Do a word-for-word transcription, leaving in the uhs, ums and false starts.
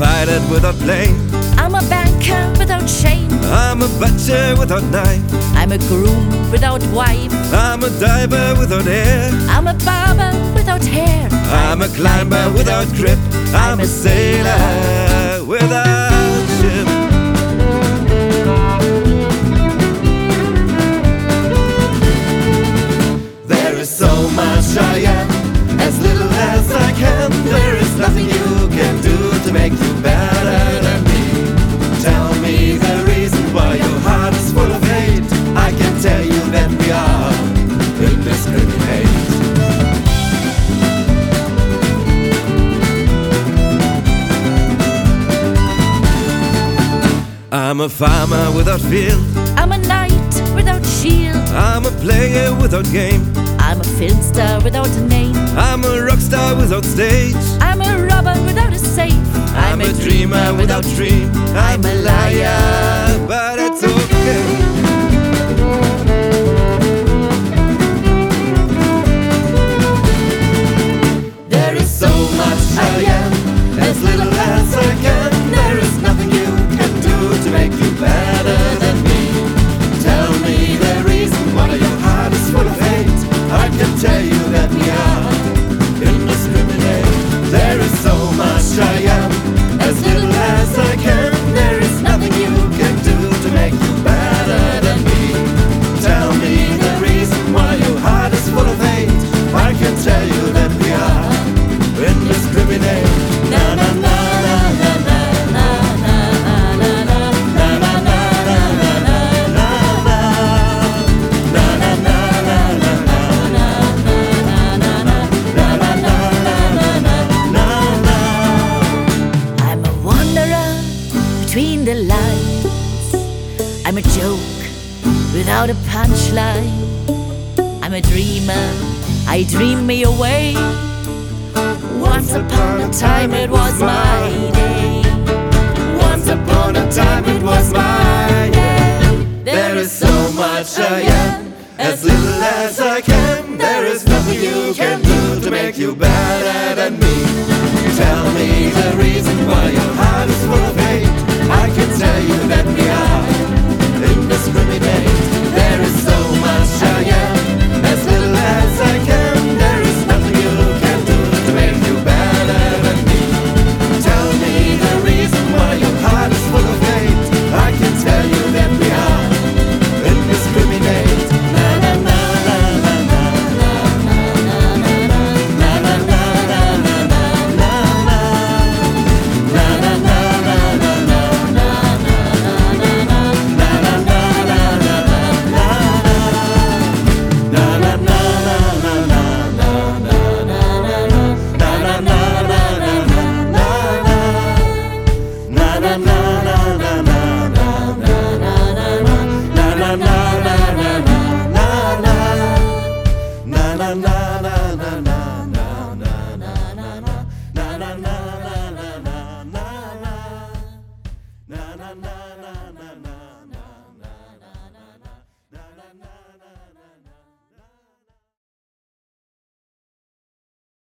pilot without plane. I'm a banker without shame. I'm a butcher without knife. I'm a groom without wife. I'm a diver without air. I'm a barber without hair. I'm a climber without grip. I'm a sailor without ship. There is so much I am, as little as I can. There is nothing you can do to make you better than me. Tell me the reason why your heart is full of hate. I can tell you that we are indiscriminate. I'm a farmer without field. I'm a knight without shield. I'm a player without game. I'm a film star without a name. I'm a rock star without stage. I'm a robber without a safe. I'm a dreamer without dream. I'm a liar, but it's okay. There is so much I am, as little as I can. There is nothing you can do to make you better than me. Tell me the reason why your heart is full of hate. I can tell you that we are indiscriminate. There is so much I am, as little as I can. There is nothing you can do to make you better than me. Tell me the reason why your heart is full of hate. I can tell you that we are indiscriminate. Na na na na na na na na na na na na na na na. I'm a wanderer between the lines. I'm a joke without a punchline. I'm a dreamer, I dream me away. Once upon a time it was my day. Once upon a time it was my day. There is so much I am, as little as I can. There is nothing you can do to make you better